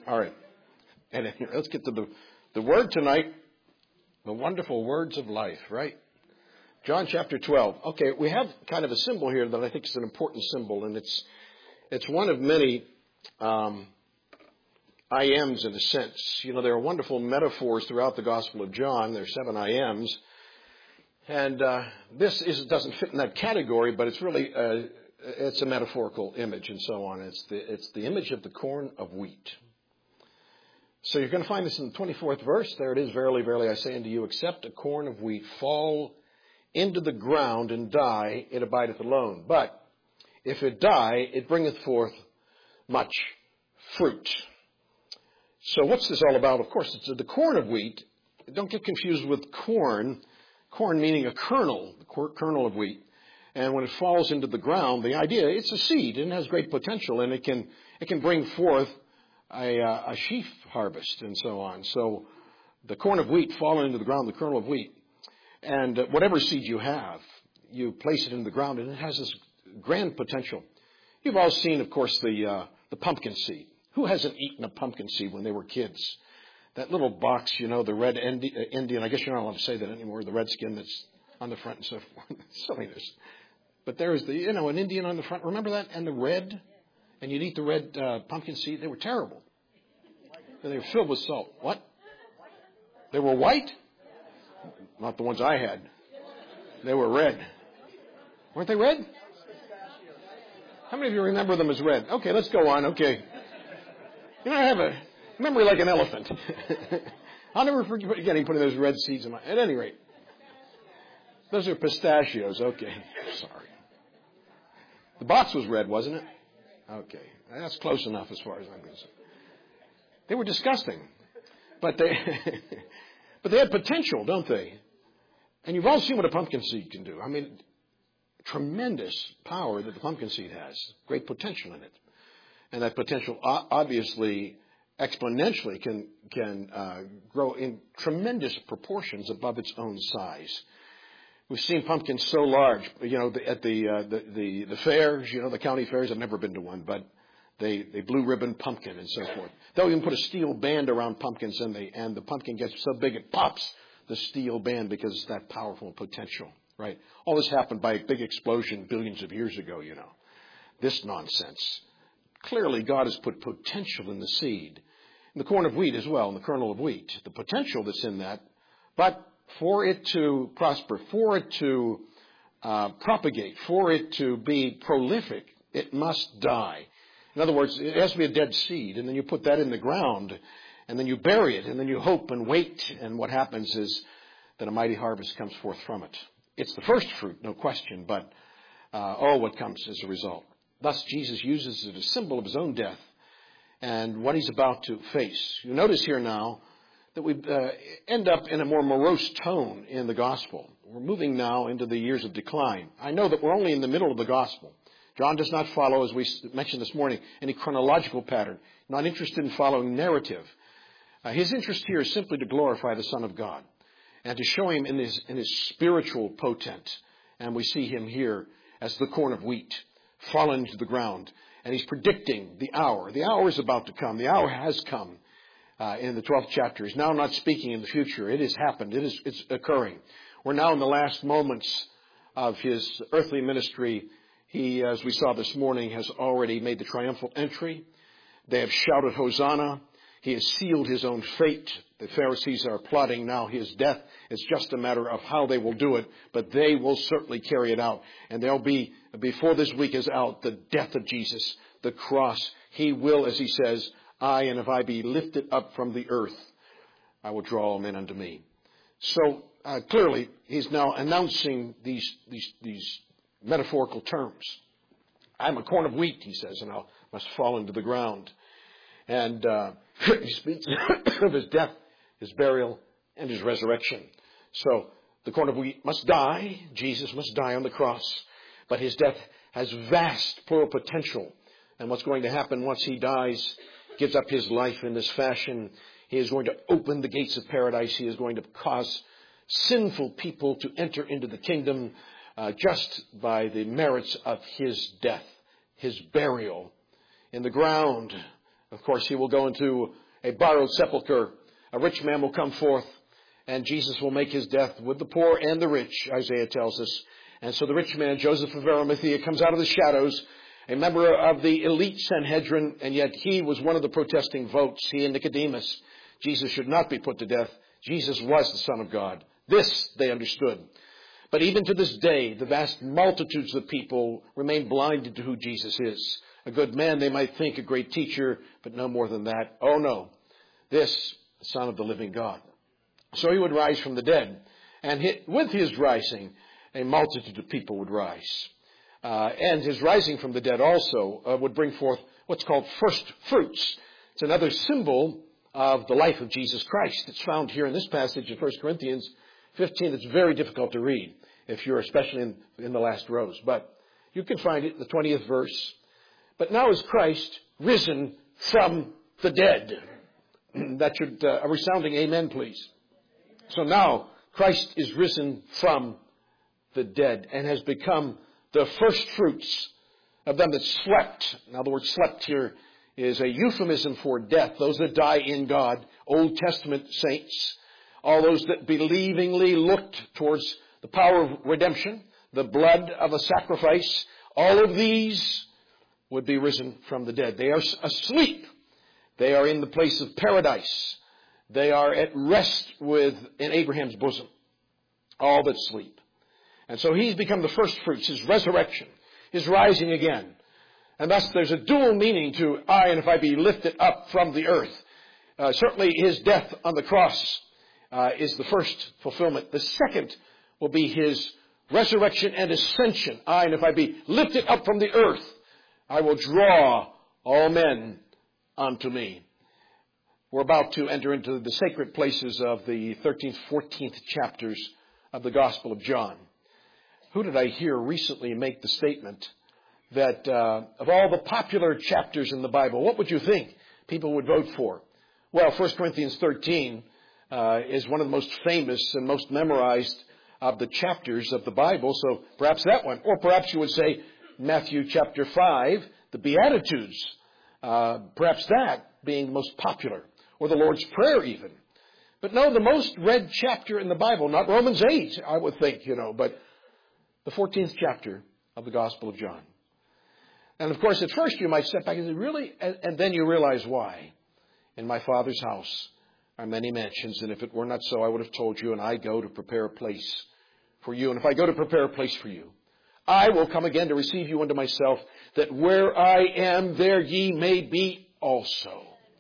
All right. And let's get to the word tonight. The wonderful words of life, right? John chapter 12. Okay, we have kind of a symbol here that I think is an important symbol, and it's one of many I ams in a sense. You know, there are wonderful metaphors throughout the Gospel of John. There are 7 I ams. And this doesn't fit in that category, but it's really it's a metaphorical image and so on. It's the image of the corn of wheat. So you're going to find this in the 24th verse. There it is. Verily, verily, I say unto you, except a corn of wheat fall into the ground and die, it abideth alone. But if it die, it bringeth forth much fruit. So what's this all about? Of course, it's the corn of wheat. Don't get confused with corn. Corn meaning a kernel, the kernel of wheat. And when it falls into the ground, the idea, it's a seed and it has great potential, and it can bring forth a sheaf harvest and so on. So the corn of wheat falling into the ground, the kernel of wheat, and whatever seed you have, you place it in the ground, and it has this grand potential. You've all seen, of course, the pumpkin seed. Who hasn't eaten a pumpkin seed when they were kids? That little box, you know, the red Indian, I guess you're not allowed to say that anymore, the red skin that's on the front and so forth. Silliness. But there's an Indian on the front. Remember that? And the red? And you'd eat the red pumpkin seed. They were terrible. And they were filled with salt. What? They were white? Not the ones I had. They were red. Weren't they red? How many of you remember them as red? Okay, let's go on. Okay. You know, I have a memory like an elephant. I'll never forget putting those red seeds in my... At any rate, those are pistachios. Okay. Sorry. The box was red, wasn't it? Okay. That's close enough as far as I'm concerned. They were disgusting. But they had potential, don't they? And you've all seen what a pumpkin seed can do. I mean, tremendous power that the pumpkin seed has. Great potential in it. And that potential obviously exponentially can grow in tremendous proportions above its own size. We've seen pumpkins so large, you know, at the fairs, you know, the county fairs. I've never been to one, but they blue ribbon pumpkin and so forth. They'll even put a steel band around pumpkins, and the pumpkin gets so big it pops the steel band because it's that powerful potential, right? All this happened by a big explosion billions of years ago, you know. This nonsense. Clearly, God has put potential in the seed, in the corn of wheat as well, in the kernel of wheat, the potential that's in that. But for it to prosper, for it to propagate, for it to be prolific, it must die. In other words, it has to be a dead seed, and then you put that in the ground, and then you bury it, and then you hope and wait, and what happens is that a mighty harvest comes forth from it. It's the first fruit, no question, but what comes as a result. Thus, Jesus uses it as a symbol of his own death and what he's about to face. You notice here now that we end up in a more morose tone in the gospel. We're moving now into the years of decline. I know that we're only in the middle of the gospel. John does not follow, as we mentioned this morning, any chronological pattern. Not interested in following narrative. His interest here is simply to glorify the Son of God and to show him in his spiritual potent. And we see him here as the corn of wheat fallen to the ground. And he's predicting the hour. The hour is about to come. The hour has come in the 12th chapter. He's now not speaking in the future. It has happened. It's occurring. We're now in the last moments of his earthly ministry. He, as we saw this morning, has already made the triumphal entry. They have shouted Hosanna. He has sealed his own fate. The Pharisees are plotting now his death. It's just a matter of how they will do it, but they will certainly carry it out. And there'll be, before this week is out, the death of Jesus, the cross. He will, as he says, and if I be lifted up from the earth, I will draw all men unto me. So clearly, he's now announcing these metaphorical terms. I'm a corn of wheat, he says, and I must fall into the ground. And he speaks of his death, his burial, and his resurrection. So the corn of wheat must die. Jesus must die on the cross. But his death has vast plural potential. And what's going to happen once he dies, gives up his life in this fashion, he is going to open the gates of paradise. He is going to cause sinful people to enter into the kingdom just by the merits of his death, his burial in the ground, Of course, he will go into a borrowed sepulcher. A rich man will come forth, and Jesus will make his death with the poor and the rich, Isaiah tells us. And so the rich man, Joseph of Arimathea, comes out of the shadows, a member of the elite Sanhedrin, and yet he was one of the protesting votes, he and Nicodemus. Jesus should not be put to death. Jesus was the Son of God. This they understood. But even to this day, the vast multitudes of people remain blinded to who Jesus is. A good man, they might think, a great teacher, but no more than that. Oh no, this Son of the living God. So he would rise from the dead. And with his rising, a multitude of people would rise. And his rising from the dead also would bring forth what's called first fruits. It's another symbol of the life of Jesus Christ. It's found here in this passage in 1 Corinthians 15. It's very difficult to read if you're especially in the last rows. But you can find it in the 20th verse. But now is Christ risen from the dead. That should, a resounding amen, please. So now Christ is risen from the dead and has become the first fruits of them that slept. Now the word slept here is a euphemism for death. Those that die in God, Old Testament saints, all those that believingly looked towards the power of redemption, the blood of a sacrifice, all of these would be risen from the dead. They are asleep. They are in the place of paradise. They are at rest in Abraham's bosom. All that sleep. And so he's become the first fruits, his resurrection, his rising again. And thus there's a dual meaning to and if I be lifted up from the earth. Certainly his death on the cross is the first fulfillment. The second will be his resurrection and ascension. And if I be lifted up from the earth, I will draw all men unto me. We're about to enter into the sacred places of the 13th, 14th chapters of the Gospel of John. Who did I hear recently make the statement that of all the popular chapters in the Bible, what would you think people would vote for? Well, 1 Corinthians 13 is one of the most famous and most memorized of the chapters of the Bible, so perhaps that one. Or perhaps you would say Matthew chapter 5, the Beatitudes, perhaps that being the most popular, or the Lord's Prayer even. But no, the most read chapter in the Bible, not Romans 8, I would think, but the 14th chapter of the Gospel of John. And of course, at first you might step back and say, really? And then you realize why. In my Father's house are many mansions, and if it were not so, I would have told you, and I go to prepare a place for you. And if I go to prepare a place for you, I will come again to receive you unto myself, that where I am, there ye may be also.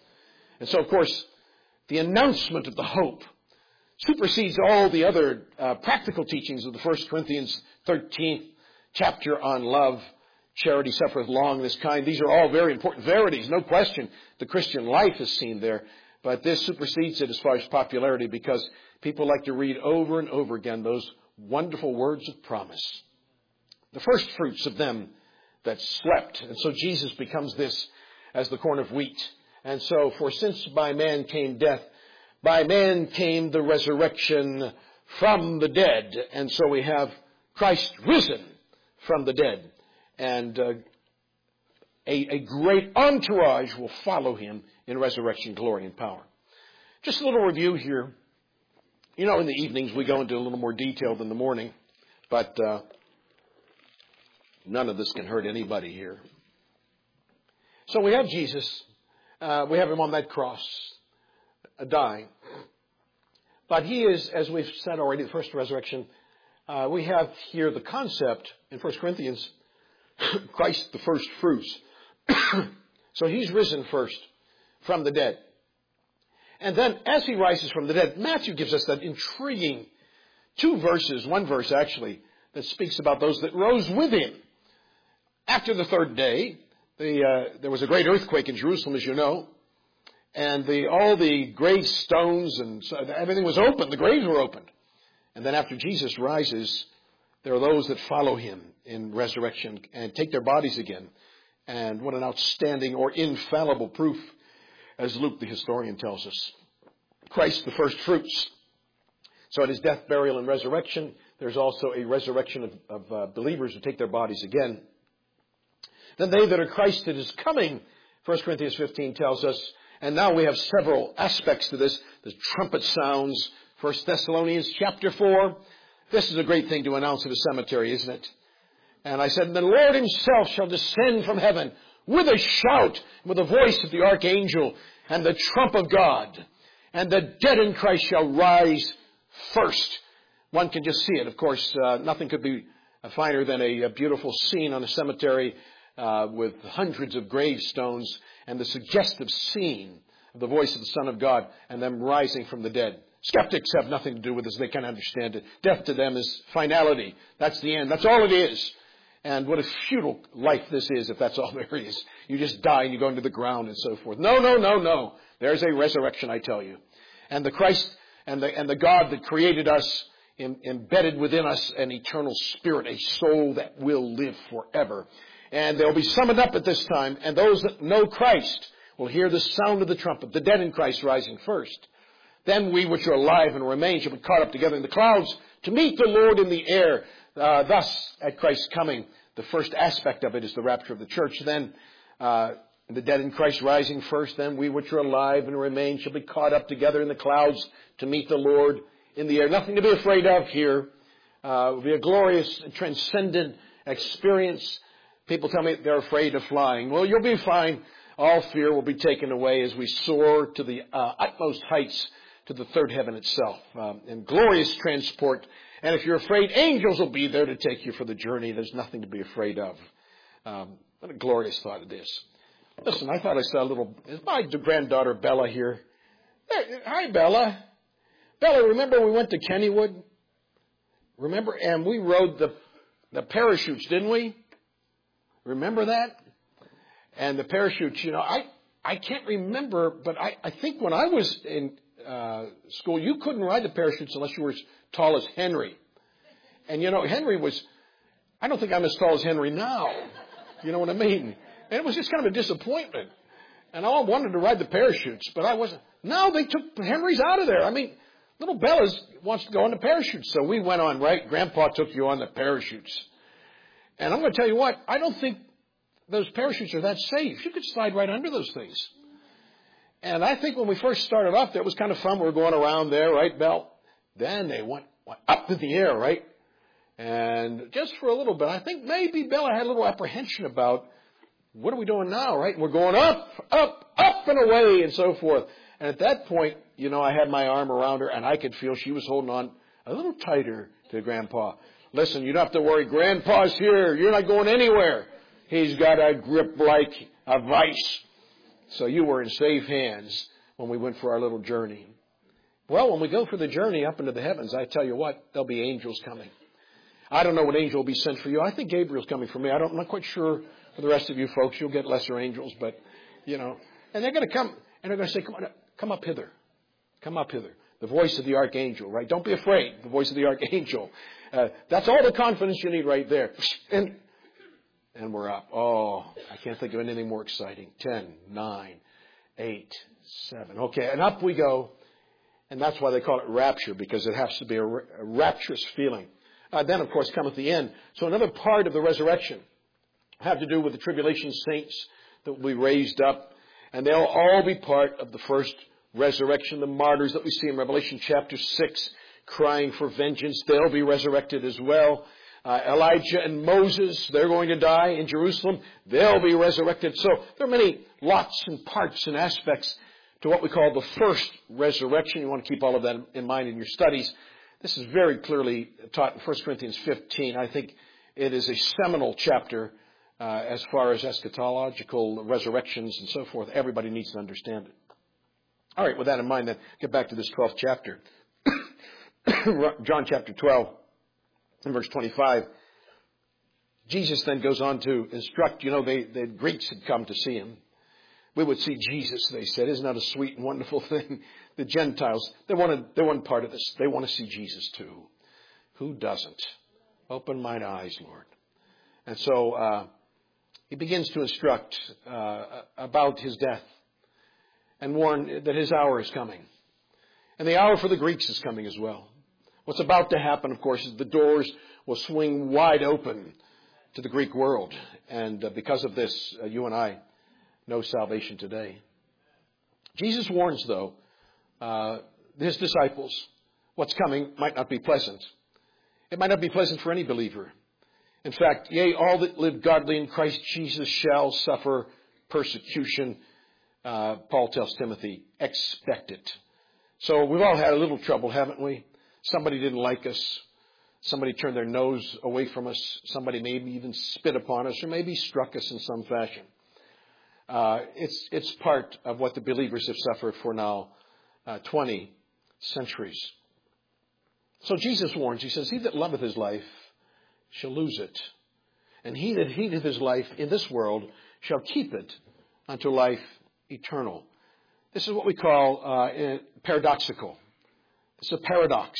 And so, of course, the announcement of the hope supersedes all the other practical teachings of the 1 Corinthians 13th chapter on love. Charity suffereth long, this kind. These are all very important verities. No question the Christian life is seen there. But this supersedes it as far as popularity, because people like to read over and over again those wonderful words of promise. The first fruits of them that slept. And so Jesus becomes this as the corn of wheat. And so, for since by man came death, by man came the resurrection from the dead. And so we have Christ risen from the dead. And a great entourage will follow him in resurrection, glory, and power. Just a little review here. In the evenings we go into a little more detail than the morning. But none of this can hurt anybody here. So we have Jesus. We have him on that cross, dying. But he is, as we've said already, the first resurrection. We have here the concept in 1 Corinthians, Christ the first fruits. So he's risen first from the dead. And then as he rises from the dead, Matthew gives us that intriguing one verse actually, that speaks about those that rose with him. After the third day, there was a great earthquake in Jerusalem, as you know. And all the grave stones and everything was open. The graves were opened. And then after Jesus rises, there are those that follow him in resurrection and take their bodies again. And what an outstanding or infallible proof, as Luke the historian tells us. Christ the first fruits. So at his death, burial, and resurrection, there's also a resurrection of believers who take their bodies again. Then they that are Christ at his coming 1 Corinthians 15 tells us, and now we have several aspects to this. The trumpet sounds. 1 Thessalonians chapter 4. This is a great thing to announce at a cemetery, isn't it? And I said, the Lord himself shall descend from heaven with a shout, with the voice of the archangel and the trump of God. And the dead in Christ shall rise first. One can just see it. Of course, nothing could be finer than a beautiful scene on a cemetery with hundreds of gravestones and the suggestive scene of the voice of the Son of God and them rising from the dead. Skeptics have nothing to do with this. They can't understand it. Death to them is finality. That's the end. That's all it is. And what a futile life this is if that's all there is. You just die and you go into the ground and so forth. No, no, no, no. There's a resurrection, I tell you. And the Christ and the God that created us, embedded within us an eternal spirit, a soul that will live forever. And they'll be summoned up at this time. And those that know Christ will hear the sound of the trumpet, the dead in Christ rising first. Then we which are alive and remain shall be caught up together in the clouds to meet the Lord in the air. Thus, at Christ's coming, the first aspect of it is the rapture of the church. Then, the dead in Christ rising first. Then we which are alive and remain shall be caught up together in the clouds to meet the Lord in the air. Nothing to be afraid of here. It will be a glorious, transcendent experience. People tell me they're afraid of flying. Well, you'll be fine. All fear will be taken away as we soar to the utmost heights, to the third heaven itself, in glorious transport. And if you're afraid, angels will be there to take you for the journey. There's nothing to be afraid of. What a glorious thought it is. Listen, I thought I saw is my granddaughter Bella here? Hey, hi, Bella. Bella, remember we went to Kennywood? Remember? And we rode the parachutes, didn't we? Remember that? And the parachutes, I can't remember, but I think when I was in school, you couldn't ride the parachutes unless you were as tall as Henry. And Henry I don't think I'm as tall as Henry now. You know what I mean? And it was just kind of a disappointment. And I wanted to ride the parachutes, but I wasn't. Now they took Henry's out of there. I mean, little Bella wants to go on the parachutes. So we went on, right? Grandpa took you on the parachutes. And I'm going to tell you what, I don't think those parachutes are that safe. You could slide right under those things. And I think when we first started off there, it was kind of fun. We were going around there, right, Belle? Then they went up in the air, right? And just for a little bit, I think maybe Bella had a little apprehension about, what are we doing now, right? And we're going up, up, up and away and so forth. And at that point, I had my arm around her and I could feel she was holding on a little tighter to Grandpa. Listen, you don't have to worry. Grandpa's here. You're not going anywhere. He's got a grip like a vice. So you were in safe hands when we went for our little journey. Well, when we go for the journey up into the heavens, I tell you what, there'll be angels coming. I don't know what angel will be sent for you. I think Gabriel's coming for me. I'm not quite sure for the rest of you folks. You'll get lesser angels, but, and they're going to come and they're going to say, come up hither. Come up hither. The voice of the archangel, right? Don't be afraid. The voice of the archangel. That's all the confidence you need right there. And we're up. Oh, I can't think of anything more exciting. 10, 9, 8, 7. Okay, and up we go. And that's why they call it rapture, because it has to be a rapturous feeling. Then, of course, cometh the end. So another part of the resurrection have to do with the tribulation saints that will be raised up. And they'll all be part of the first resurrection. The martyrs that we see in Revelation chapter 6 crying for vengeance, they'll be resurrected as well. Elijah and Moses, they're going to die in Jerusalem. They'll be resurrected. So there are many lots and parts and aspects to what we call the first resurrection. You want to keep all of that in mind in your studies. This is very clearly taught in 1 Corinthians 15. I think it is a seminal chapter as far as eschatological resurrections and so forth. Everybody needs to understand it. All right, with that in mind, then, get back to this 12th chapter. John chapter 12. In verse 25, Jesus then goes on to instruct, the Greeks had come to see him. We would see Jesus, they said. Isn't that a sweet and wonderful thing? The Gentiles, they want part of this. They want to see Jesus too. Who doesn't? Open mine eyes, Lord. And so he begins to instruct about his death and warn that his hour is coming. And the hour for the Greeks is coming as well. What's about to happen, of course, is the doors will swing wide open to the Greek world. And because of this, you and I no salvation today. Jesus warns, though, his disciples, what's coming might not be pleasant. It might not be pleasant for any believer. In fact, yea, all that live godly in Christ Jesus shall suffer persecution. Paul tells Timothy, expect it. So we've all had a little trouble, haven't we? Somebody didn't like us. Somebody turned their nose away from us. Somebody maybe even spit upon us or maybe struck us in some fashion. It's part of what the believers have suffered for now 20 centuries. So Jesus warns, he says, he that loveth his life shall lose it. And he that hateth his life in this world shall keep it unto life eternal. This is what we call paradoxical. It's a paradox.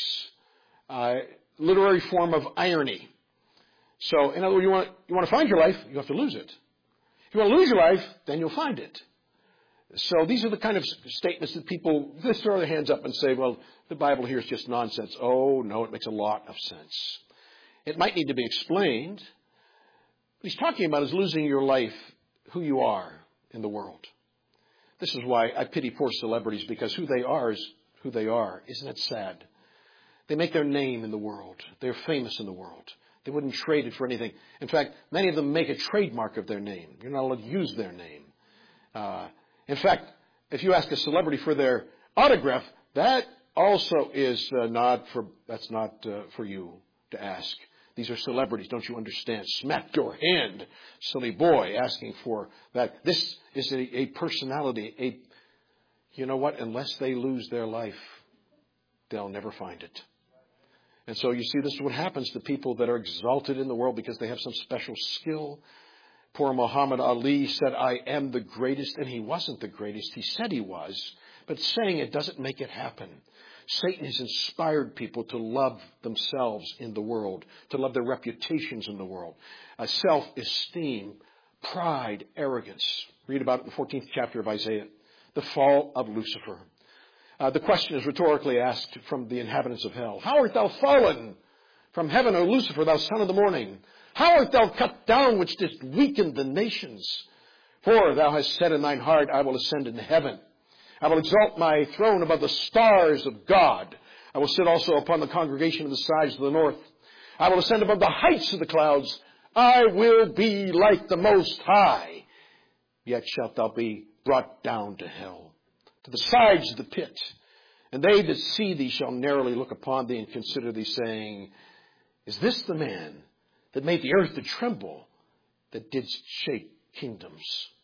Literary form of irony. So, in other words, you want to find your life, you have to lose it. If you want to lose your life, then you'll find it. So these are the kind of statements that people just throw their hands up and say, well, the Bible here is just nonsense. Oh, no, it makes a lot of sense. It might need to be explained. What he's talking about is losing your life, who you are in the world. This is why I pity poor celebrities, because who they are is who they are. Isn't it sad? They make their name in the world. They're famous in the world. They wouldn't trade it for anything. In fact, many of them make a trademark of their name. You're not allowed to use their name. In fact, if you ask a celebrity for their autograph, that also is not for you to ask. These are celebrities, don't you understand? Smack your hand, silly boy, asking for that. This is a personality. You know what? Unless they lose their life, they'll never find it. And so you see, this is what happens to people that are exalted in the world because they have some special skill. Poor Muhammad Ali said, I am the greatest, and he wasn't the greatest. He said he was, but saying it doesn't make it happen. Satan has inspired people to love themselves in the world, to love their reputations in the world, self-esteem, pride, arrogance. Read about it in the 14th chapter of Isaiah, the fall of Lucifer. The question is rhetorically asked from the inhabitants of hell. How art thou fallen from heaven, O Lucifer, thou son of the morning? How art thou cut down, which didst weaken the nations? For thou hast said in thine heart, I will ascend into heaven. I will exalt my throne above the stars of God. I will sit also upon the congregation of the sides of the north. I will ascend above the heights of the clouds. I will be like the Most High. Yet shalt thou be brought down to hell, to the sides of the pit. And they that see thee shall narrowly look upon thee and consider thee, saying, is this the man that made the earth to tremble, that didst shake kingdoms?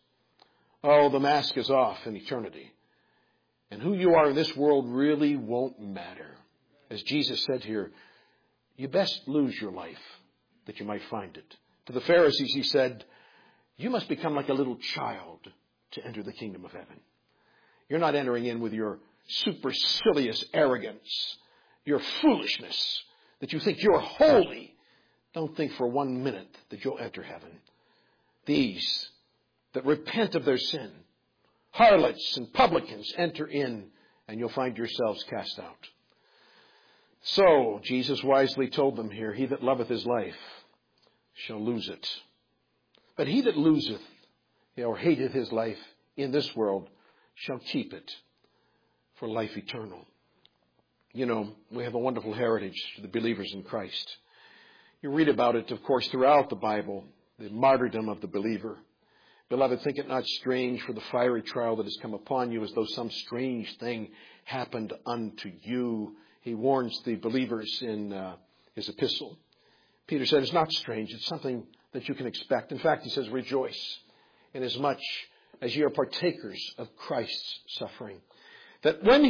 Oh, the mask is off in eternity. And who you are in this world really won't matter. As Jesus said here, you best lose your life that you might find it. To the Pharisees, he said, you must become like a little child to enter the kingdom of heaven. You're not entering in with your supercilious arrogance, your foolishness, that you think you're holy. Don't think for 1 minute that you'll enter heaven. These that repent of their sin, harlots and publicans, enter in, and you'll find yourselves cast out. So Jesus wisely told them here, he that loveth his life shall lose it. But he that loseth or hateth his life in this world shall keep it for life eternal. You know, we have a wonderful heritage to the believers in Christ. You read about it, of course, throughout the Bible, the martyrdom of the believer. Beloved, think it not strange for the fiery trial that has come upon you, as though some strange thing happened unto you. He warns the believers in his epistle. Peter said, it's not strange. It's something that you can expect. In fact, he says, rejoice, inasmuch as ye are partakers of Christ's suffering. That when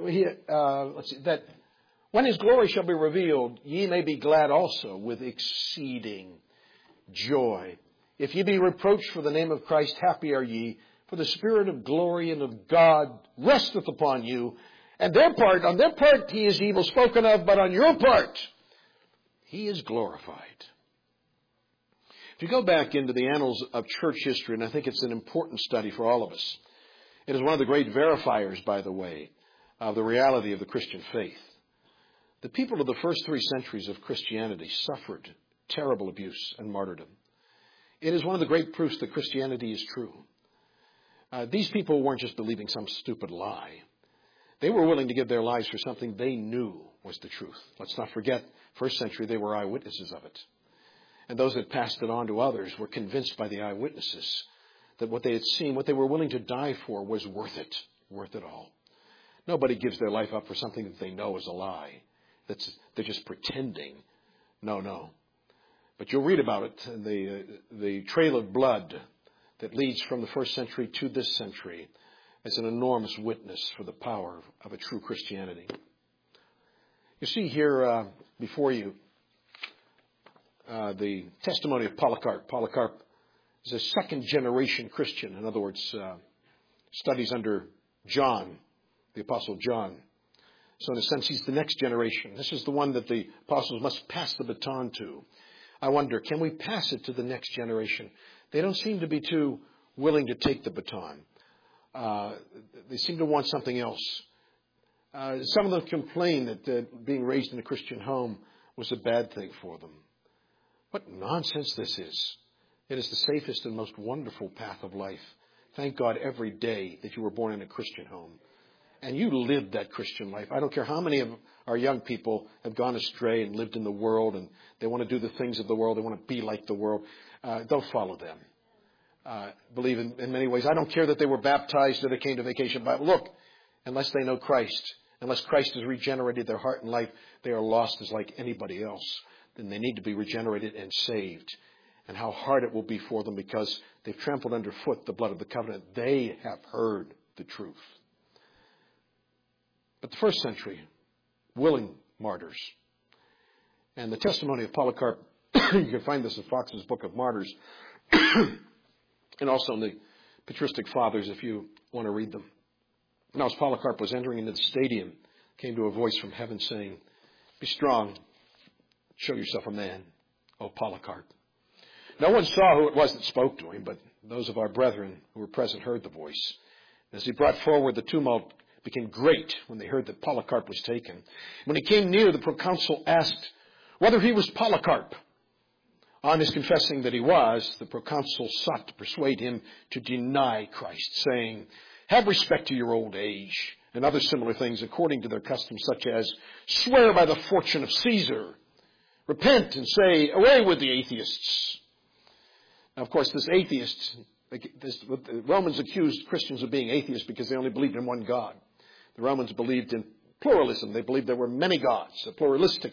his glory shall be revealed, ye may be glad also with exceeding joy. If ye be reproached for the name of Christ, happy are ye, for the Spirit of glory and of God resteth upon you. And on their part he is evil spoken of, but on your part he is glorified. If you go back into the annals of church history, and I think it's an important study for all of us, it is one of the great verifiers, by the way, of the reality of the Christian faith. The people of the first 3 centuries of Christianity suffered terrible abuse and martyrdom. It is one of the great proofs that Christianity is true. These people weren't just believing some stupid lie. They were willing to give their lives for something they knew was the truth. Let's not forget, first century, they were eyewitnesses of it. And those that passed it on to others were convinced by the eyewitnesses that what they had seen, what they were willing to die for, was worth it all. Nobody gives their life up for something that they know is a lie. They're just pretending. No. But you'll read about it, the trail of blood that leads from the first century to this century as an enormous witness for the power of a true Christianity. You see here before you the testimony of Polycarp. Polycarp is a second generation Christian. In other words, studies under John, the Apostle John. So in a sense, he's the next generation. This is the one that the apostles must pass the baton to. I wonder, can we pass it to the next generation? They don't seem to be too willing to take the baton. They seem to want something else. Some of them complain that being raised in a Christian home was a bad thing for them. What nonsense this is. It is the safest and most wonderful path of life. Thank God every day that you were born in a Christian home. And you lived that Christian life. I don't care how many of our young people have gone astray and lived in the world and they want to do the things of the world. They want to be like the world. Don't follow them. Believe in many ways. I don't care that they were baptized or they came to Vacation Bible. Look, unless they know Christ, unless Christ has regenerated their heart and life, they are lost as like anybody else. Then they need to be regenerated and saved. And how hard it will be for them because they've trampled underfoot the blood of the covenant. They have heard the truth. But the first century, willing martyrs. And the testimony of Polycarp, you can find this in Fox's Book of Martyrs, and also in the Patristic Fathers if you want to read them. Now as Polycarp was entering into the stadium, came to a voice from heaven saying, "Be strong, show yourself a man, O Polycarp." No one saw who it was that spoke to him, but those of our brethren who were present heard the voice. As he brought forward, the tumult became great when they heard that Polycarp was taken. When he came near, the proconsul asked whether he was Polycarp. On his confessing that he was, the proconsul sought to persuade him to deny Christ, saying, "Have respect to your old age," and other similar things according to their customs, such as, "Swear by the fortune of Caesar, repent and say, away with the atheists." Now, of course, the Romans accused Christians of being atheists because they only believed in one God. The Romans believed in pluralism. They believed there were many gods, a pluralistic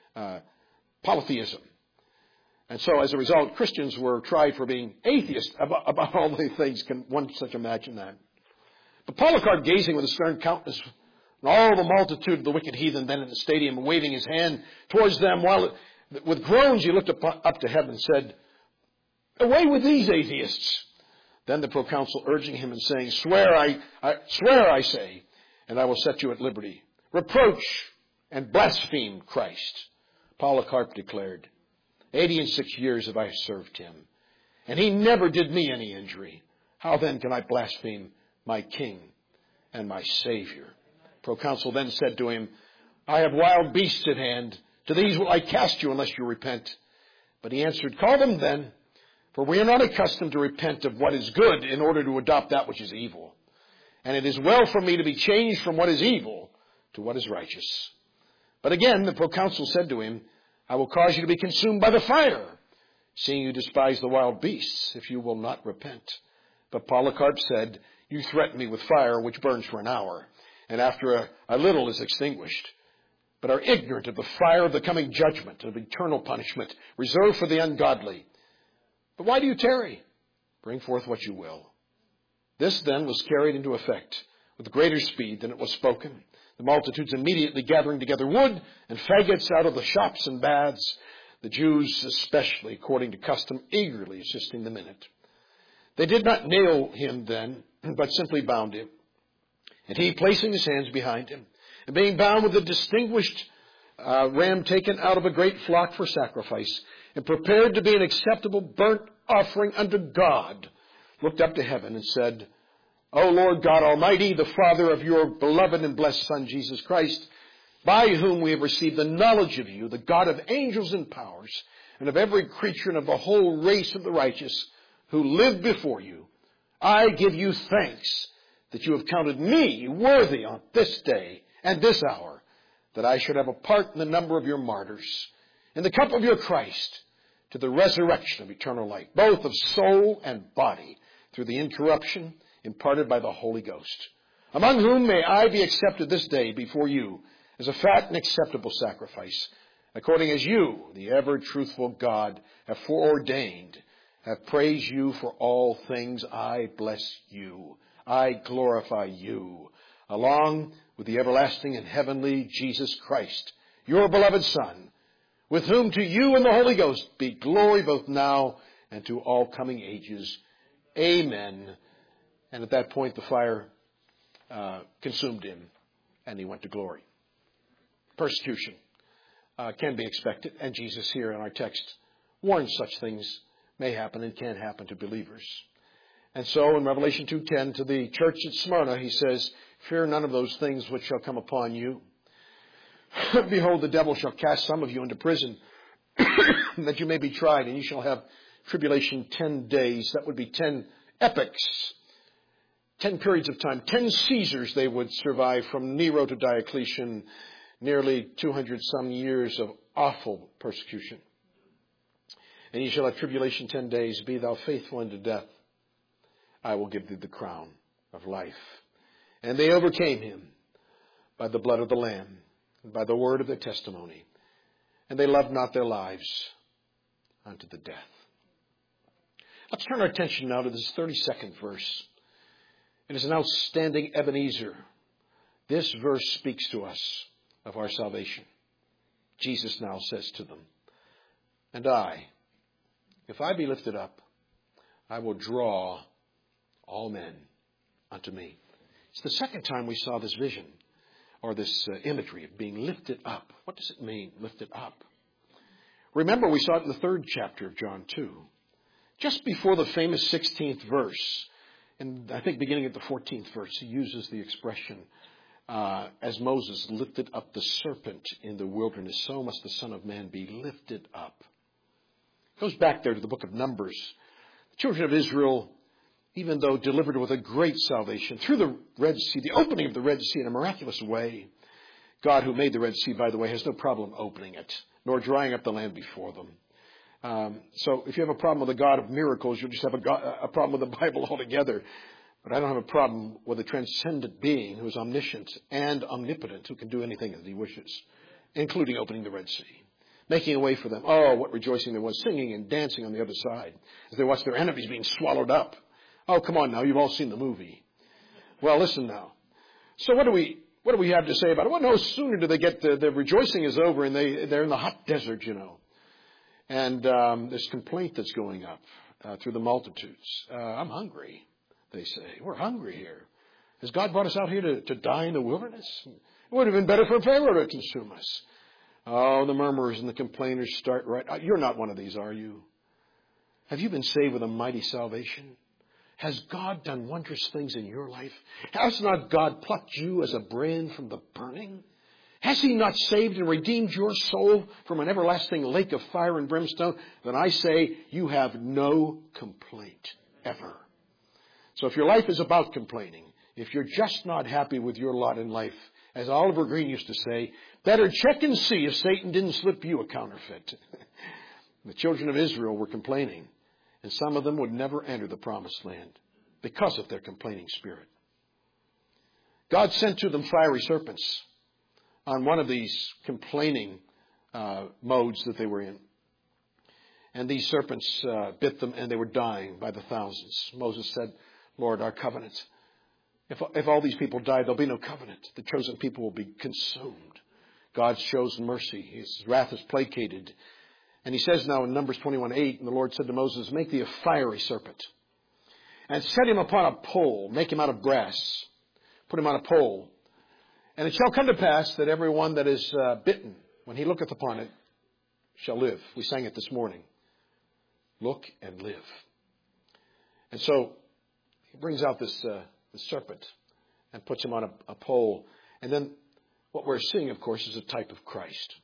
polytheism. And so, as a result, Christians were tried for being atheists about all the things. Can one such imagine that? But Polycarp, gazing with a stern countenance, and all the multitude of the wicked heathen then in the stadium, waving his hand towards them, while with groans he looked up to heaven and said, "Away with these atheists." Then the proconsul urging him and saying, "Swear, I say, and I will set you at liberty. Reproach and blaspheme Christ." Polycarp declared, 86 years have I served him, and he never did me any injury. How then can I blaspheme my King and my Savior? Proconsul then said to him, "I have wild beasts at hand. To these will I cast you unless you repent." But he answered, "Call them then, for we are not accustomed to repent of what is good in order to adopt that which is evil. And it is well for me to be changed from what is evil to what is righteous." But again the proconsul said to him, "I will cause you to be consumed by the fire, seeing you despise the wild beasts, if you will not repent." But Polycarp said, "You threaten me with fire, which burns for an hour, and after a little is extinguished, but are ignorant of the fire of the coming judgment, of eternal punishment, reserved for the ungodly. But why do you tarry? Bring forth what you will." This then was carried into effect with greater speed than it was spoken. The multitudes immediately gathering together wood and faggots out of the shops and baths, the Jews especially, according to custom, eagerly assisting them in it. They did not nail him then, but simply bound him. And he, placing his hands behind him, and being bound with a distinguished ram taken out of a great flock for sacrifice, and prepared to be an acceptable burnt offering unto God, looked up to heaven and said, "O Lord God Almighty, the Father of your beloved and blessed Son, Jesus Christ, by whom we have received the knowledge of you, the God of angels and powers, and of every creature and of the whole race of the righteous who live before you, I give you thanks that you have counted me worthy on this day and this hour, that I should have a part in the number of your martyrs, in the cup of your Christ, to the resurrection of eternal life, both of soul and body, through the incorruption imparted by the Holy Ghost. Among whom may I be accepted this day before you as a fat and acceptable sacrifice, according as you, the ever-truthful God, have foreordained, have praised you for all things. I bless you. I glorify you, along with the everlasting and heavenly Jesus Christ, your beloved Son, with whom to you and the Holy Ghost be glory both now and to all coming ages. Amen. And at that point, the fire consumed him, and he went to glory. Persecution can be expected, and Jesus here in our text warns such things may happen and can happen to believers. And so in Revelation 2:10 to the church at Smyrna, he says, fear none of those things which shall come upon you. Behold, the devil shall cast some of you into prison, that you may be tried, and you shall have tribulation 10 days. That would be 10 epochs, 10 periods of time. 10 Caesars they would survive, from Nero to Diocletian, nearly 200 some years of awful persecution. And you shall have tribulation 10 days. Be thou faithful unto death, I will give thee the crown of life. And they overcame him by the blood of the Lamb, and by the word of their testimony. And they loved not their lives unto the death. Let's turn our attention now to this 32nd verse. It is an outstanding Ebenezer. This verse speaks to us of our salvation. Jesus now says to them, and I, if I be lifted up, I will draw all men unto me. It's the second time we saw this vision, or this imagery of being lifted up. What does it mean, lifted up? Remember, we saw it in the 3rd chapter of John 2. Just before the famous 16th verse, and I think beginning at the 14th verse, he uses the expression, as Moses lifted up the serpent in the wilderness, so must the Son of Man be lifted up. It goes back there to the book of Numbers. The children of Israel, even though delivered with a great salvation through the Red Sea, the opening of the Red Sea in a miraculous way. God, who made the Red Sea, by the way, has no problem opening it, nor drying up the land before them. So if you have a problem with the God of miracles, you'll just have a problem with the Bible altogether. But I don't have a problem with a transcendent being who is omniscient and omnipotent, who can do anything that he wishes, including opening the Red Sea, making a way for them. Oh, what rejoicing there was, singing and dancing on the other side as they watched their enemies being swallowed up. Oh, come on now, you've all seen the movie. Well, listen now. So what do we have to say about it? Well, no sooner do they get the rejoicing is over, and they're in the hot desert, you know. And this complaint that's going up through the multitudes. I'm hungry, they say. We're hungry here. Has God brought us out here to die in the wilderness? It would have been better for Pharaoh to consume us. Oh, the murmurers and the complainers start right. You're not one of these, are you? Have you been saved with a mighty salvation? Has God done wondrous things in your life? Has not God plucked you as a brand from the burning? Has he not saved and redeemed your soul from an everlasting lake of fire and brimstone? Then I say you have no complaint ever. So if your life is about complaining, if you're just not happy with your lot in life, as Oliver Green used to say, better check and see if Satan didn't slip you a counterfeit. The children of Israel were complaining, and some of them would never enter the promised land because of their complaining spirit. God sent to them fiery serpents on one of these complaining modes that they were in. And these serpents bit them, and they were dying by the thousands. Moses said, Lord, our covenant, if all these people die, there'll be no covenant. The chosen people will be consumed. God shows mercy. His wrath is placated. And he says now in Numbers 21:8, and the Lord said to Moses, make thee a fiery serpent, and set him upon a pole, make him out of brass, put him on a pole. And it shall come to pass that every one that is bitten, when he looketh upon it, shall live. We sang it this morning. Look and live. And so he brings out this serpent and puts him on a pole. And then what we're seeing, of course, is a type of Christ.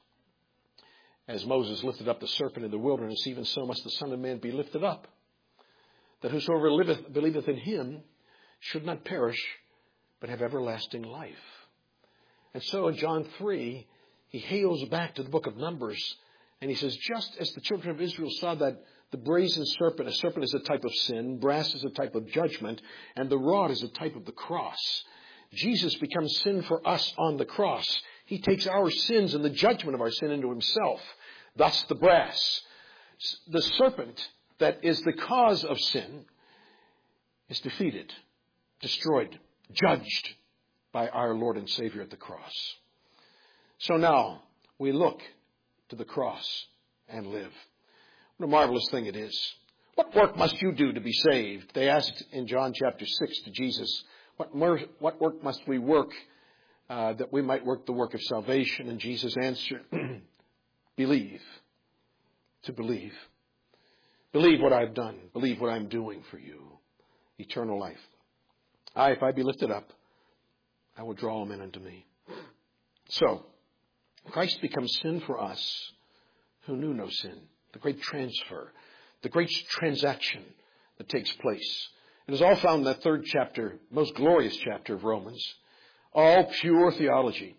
As Moses lifted up the serpent in the wilderness, even so must the Son of Man be lifted up, that whosoever believeth in him should not perish, but have everlasting life. And so in John 3, he hails back to the book of Numbers, and he says, just as the children of Israel saw that the brazen serpent, a serpent is a type of sin, brass is a type of judgment, and the rod is a type of the cross. Jesus becomes sin for us on the cross. He takes our sins and the judgment of our sin into himself. Thus the brass. The serpent that is the cause of sin is defeated, destroyed, judged by our Lord and Savior at the cross. So now we look to the cross and live. What a marvelous thing it is. What work must you do to be saved? They asked in John chapter 6 to Jesus, what work must we work that we might work the work of salvation? And Jesus answered, believe. To believe. Believe what I've done. Believe what I'm doing for you. Eternal life. If I be lifted up, I will draw all men unto me. So, Christ becomes sin for us who knew no sin. The great transfer. The great transaction that takes place. It is all found in that third chapter, most glorious chapter of Romans. All pure theology.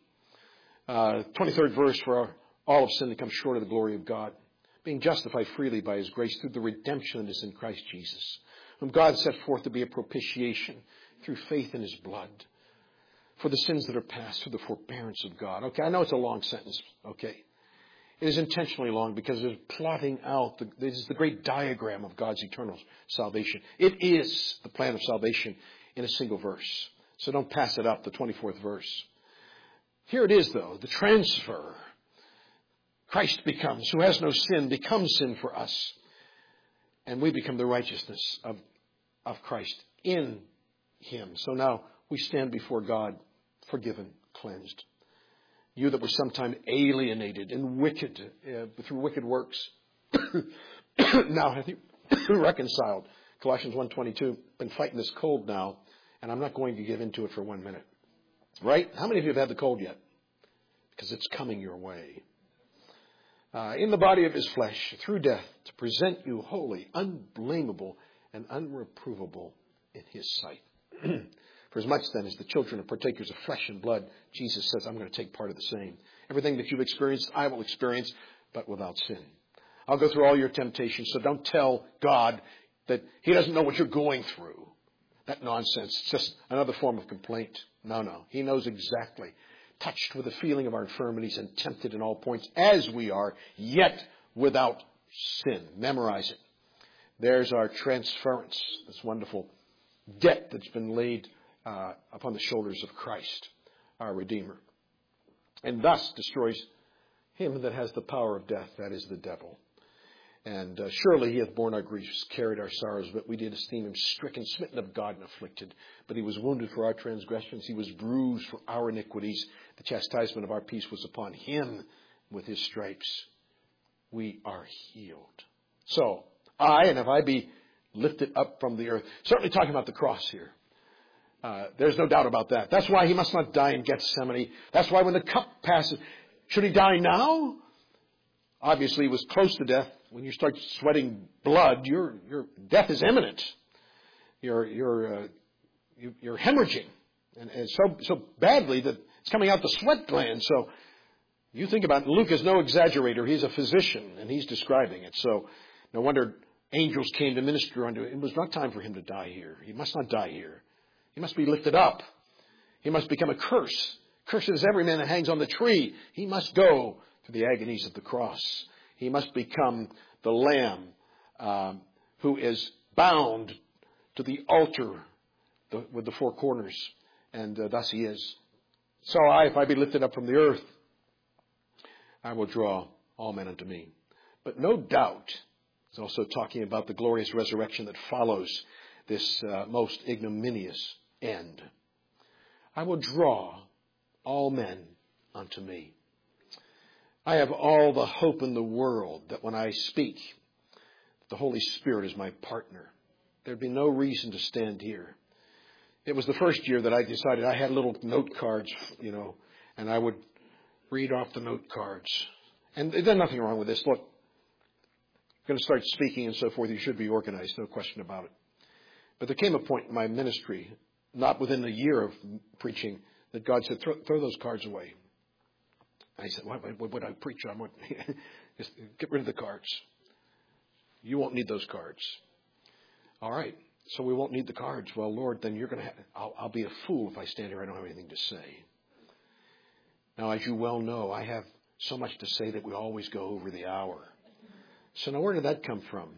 23rd verse, for all have sinned and come short of the glory of God, being justified freely by his grace through the redemption that is in Christ Jesus, whom God set forth to be a propitiation through faith in his blood, for the sins that are past, through the forbearance of God. Okay, I know it's a long sentence, okay. It is intentionally long because it is plotting out, this is the great diagram of God's eternal salvation. It is the plan of salvation in a single verse. So don't pass it up, the 24th verse. Here it is, though, the transfer. Christ becomes, who has no sin, becomes sin for us. And we become the righteousness of Christ in him. So now we stand before God, forgiven, cleansed. You that were sometime alienated and wicked through wicked works, now have you reconciled. Colossians 1:22. Been fighting this cold now, and I'm not going to give into it for 1 minute. Right? How many of you have had the cold yet? Because it's coming your way. In the body of his flesh, through death, to present you holy, unblameable, and unreprovable in his sight. For as much then as the children are partakers of flesh and blood, Jesus says, I'm going to take part of the same. Everything that you've experienced, I will experience, but without sin. I'll go through all your temptations, so don't tell God that he doesn't know what you're going through. That nonsense. It's just another form of complaint. No. He knows exactly. Touched with the feeling of our infirmities and tempted in all points as we are, yet without sin. Memorize it. There's our transference. This wonderful debt that's been laid upon the shoulders of Christ, our Redeemer. And thus destroys him that has the power of death, that is the devil. And surely he hath borne our griefs, carried our sorrows, but we did esteem him stricken, smitten of God, and afflicted. But he was wounded for our transgressions, he was bruised for our iniquities. The chastisement of our peace was upon him. With his stripes we are healed. So, if I be lifted up from the earth, certainly talking about the cross here. There's no doubt about that. That's why he must not die in Gethsemane. That's why when the cup passes, should he die now? Obviously, he was close to death. When you start sweating blood, your death is imminent. You're hemorrhaging, and so badly that it's coming out the sweat gland. So you think about it. Luke is no exaggerator. He's a physician, and he's describing it. So no wonder angels came to minister unto him. It was not time for him to die here. He must not die here. He must be lifted up. He must become a curse. Cursed is every man that hangs on the tree. He must go through the agonies of the cross. He must become the lamb who is bound to the altar with the four corners. And thus he is. So if I be lifted up from the earth, I will draw all men unto me. But no doubt, it's also talking about the glorious resurrection that follows this most ignominious end. I will draw all men unto me. I have all the hope in the world that when I speak, the Holy Spirit is my partner. There'd be no reason to stand here. It was the first year that I decided I had little note cards, and I would read off the note cards. And there's nothing wrong with this. Look, I'm going to start speaking and so forth. You should be organized, no question about it. But there came a point in my ministry, not within a year of preaching, that God said, throw those cards away. I said, what would I preach on? Just get rid of the cards. You won't need those cards. All right. So we won't need the cards. Well, Lord, then you're going to I'll be a fool if I stand here. I don't have anything to say. Now, as you well know, I have so much to say that we always go over the hour. So now where did that come from?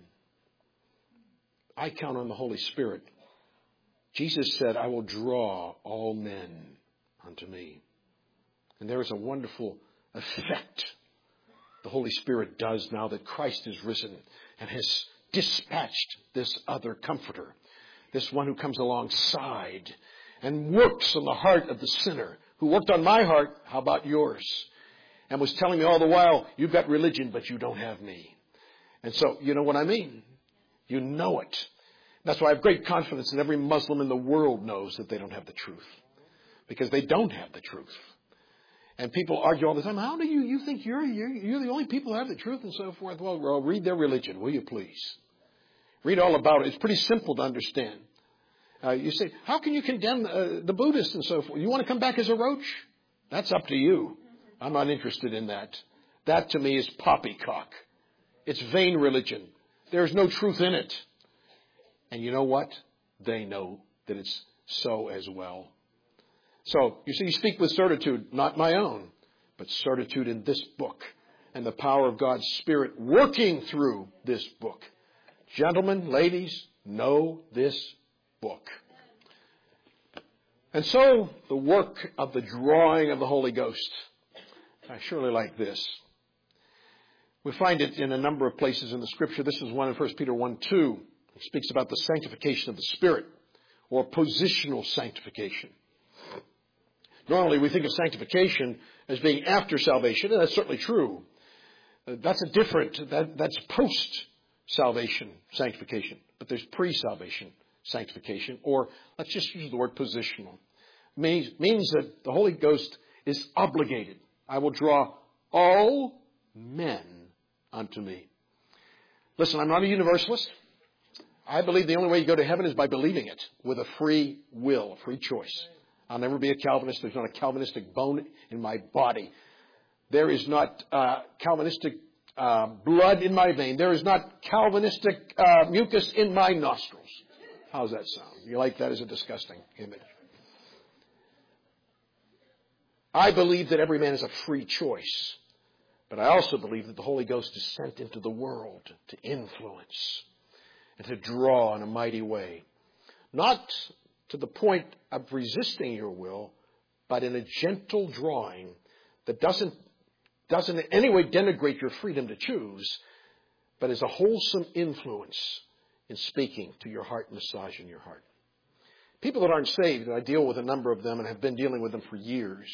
I count on the Holy Spirit. Jesus said, I will draw all men unto me. And there is a wonderful effect the Holy Spirit does now that Christ is risen and has dispatched this other comforter, this one who comes alongside and works on the heart of the sinner, who worked on my heart, how about yours? And was telling me all the while, you've got religion, but you don't have me. And so, you know what I mean? You know it. That's why I have great confidence that every Muslim in the world knows that they don't have the truth. Because they don't have the truth. And people argue all the time, how do you think you're the only people who have the truth and so forth? Well, read their religion, will you please? Read all about it. It's pretty simple to understand. You say, how can you condemn the Buddhists and so forth? You want to come back as a roach? That's up to you. I'm not interested in that. That to me is poppycock. It's vain religion. There's no truth in it. And you know what? They know that it's so as well. So, you see, you speak with certitude, not my own, but certitude in this book and the power of God's Spirit working through this book. Gentlemen, ladies, know this book. And so, the work of the drawing of the Holy Ghost. I surely like this. We find it in a number of places in the Scripture. This is one in 1 Peter 1:2. It speaks about the sanctification of the Spirit, or positional sanctification. Normally, we think of sanctification as being after salvation, and that's certainly true. That's post-salvation sanctification. But there's pre-salvation sanctification, or let's just use the word positional. Means that the Holy Ghost is obligated. I will draw all men unto me. Listen, I'm not a universalist. I believe the only way you go to heaven is by believing it with a free will, a free choice. I'll never be a Calvinist. There's not a Calvinistic bone in my body. There is not Calvinistic blood in my vein. There is not Calvinistic mucus in my nostrils. How's that sound? You like that as a disgusting image? I believe that every man has a free choice. But I also believe that the Holy Ghost is sent into the world to influence and to draw in a mighty way. Not to the point of resisting your will, but in a gentle drawing that doesn't in any way denigrate your freedom to choose, but is a wholesome influence in speaking to your heart, massaging your heart. People that aren't saved, and I deal with a number of them and have been dealing with them for years,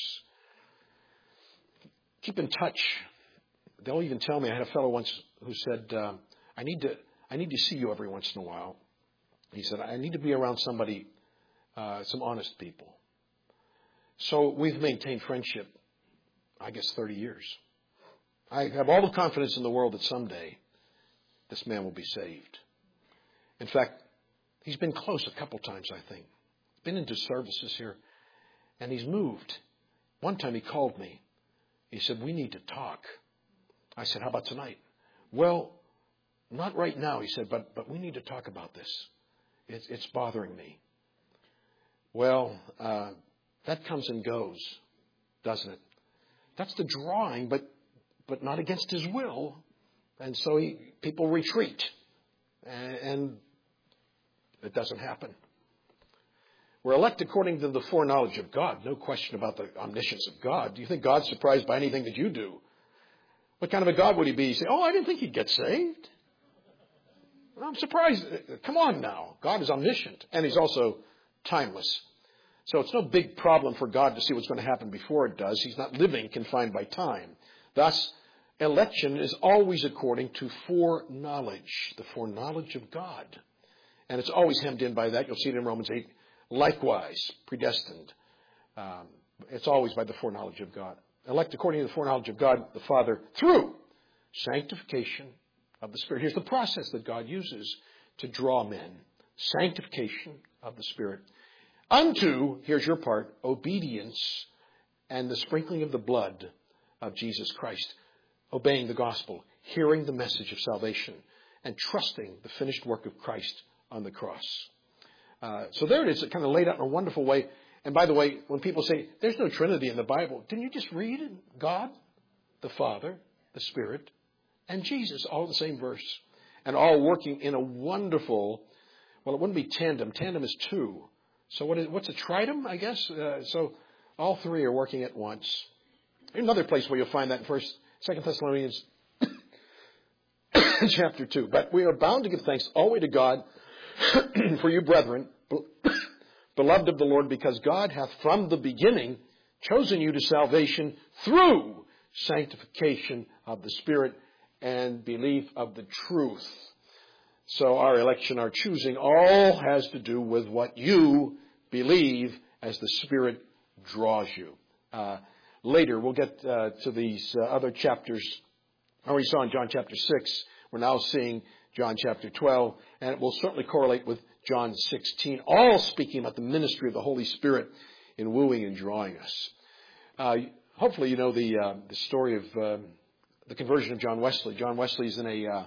keep in touch. They'll even tell me, I had a fellow once who said, I need to see you every once in a while. He said, I need to be around somebody, some honest people. So we've maintained friendship, I guess, 30 years. I have all the confidence in the world that someday this man will be saved. In fact, he's been close a couple times, I think. Been into services here, and he's moved. One time he called me. He said, we need to talk. I said, how about tonight? Well, not right now, he said, but we need to talk about this. It's bothering me. Well, that comes and goes, doesn't it? That's the drawing, but not against his will. And so people retreat. And it doesn't happen. We're elect according to the foreknowledge of God. No question about the omniscience of God. Do you think God's surprised by anything that you do? What kind of a God would he be? He'd say, I didn't think he'd get saved. I'm surprised. Come on now. God is omniscient. And he's also timeless. So it's no big problem for God to see what's going to happen before it does. He's not living confined by time. Thus, election is always according to foreknowledge, the foreknowledge of God. And it's always hemmed in by that. You'll see it in Romans 8. Likewise, predestined. It's always by the foreknowledge of God. Elect according to the foreknowledge of God, the Father, through sanctification of the Spirit. Here's the process that God uses to draw men. sanctification of the Spirit, unto, here's your part, obedience and the sprinkling of the blood of Jesus Christ, obeying the gospel, hearing the message of salvation, and trusting the finished work of Christ on the cross. So there it is, kind of laid out in a wonderful way. And by the way, when people say, there's no Trinity in the Bible, didn't you just read it? God, the Father, the Spirit, and Jesus, all in the same verse. And all working in a wonderful, well, it wouldn't be tandem. Tandem is two. So what's a tridem, I guess? So all three are working at once. Another place where you'll find that in 2 Thessalonians chapter 2. But we are bound to give thanks always to God for you, brethren, beloved of the Lord, because God hath from the beginning chosen you to salvation through sanctification of the Spirit and belief of the truth. So our election, our choosing, all has to do with what you believe as the Spirit draws you. Later, we'll get to these other chapters. I already saw in John chapter 6. We're now seeing John chapter 12, and it will certainly correlate with John 16, all speaking about the ministry of the Holy Spirit in wooing and drawing us. Hopefully you know the story of the conversion of John Wesley. John Wesley is in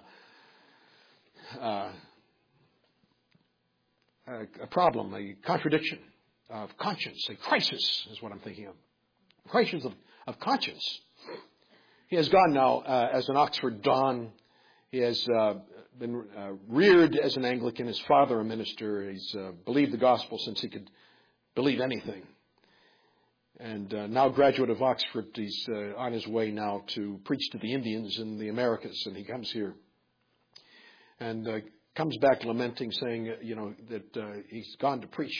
a problem, a contradiction of conscience, a crisis is what I'm thinking of. Crisis of conscience. He has gone now as an Oxford Don. He has been reared as an Anglican, his father a minister. He's believed the gospel since he could believe anything. And now graduate of Oxford, he's on his way now to preach to the Indians in the Americas, and he comes here. And comes back lamenting, saying, that he's gone to preach